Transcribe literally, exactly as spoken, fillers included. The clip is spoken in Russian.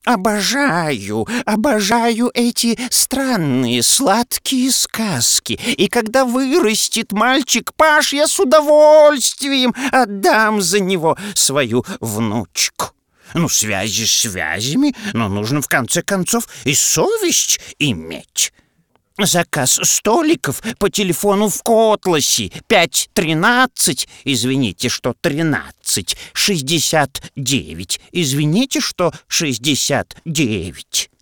Обожаю, обожаю эти странные сладкие сказки. И когда вырастет мальчик Паш, я с удовольствием отдам за него свою внучку. Ну, связи с связями, но нужно в конце концов и совесть иметь. Заказ столиков по телефону в Котласе пять тринадцать, извините, что тринадцать, шестьдесят девять, извините, что шестьдесят девять.